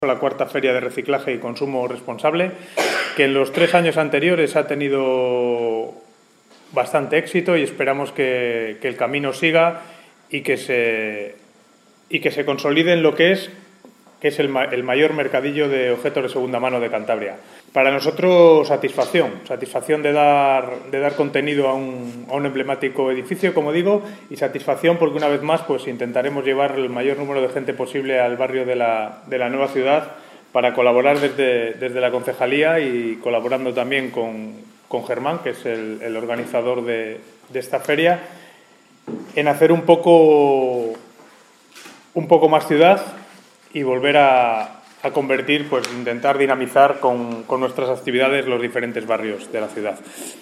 La cuarta feria de reciclaje y consumo responsable, que en los 3 años anteriores ha tenido bastante éxito y esperamos que el camino siga y que se consolide en lo que es el mayor mercadillo de objetos de segunda mano de Cantabria. Para nosotros, satisfacción de dar contenido a un emblemático edificio, como digo, y satisfacción porque una vez más pues intentaremos llevar el mayor número de gente posible al barrio de la nueva ciudad para colaborar desde la concejalía y colaborando también con Germán, que es el organizador de esta feria, en hacer un poco más ciudad y volver a convertir, pues intentar dinamizar con nuestras actividades los diferentes barrios de la ciudad.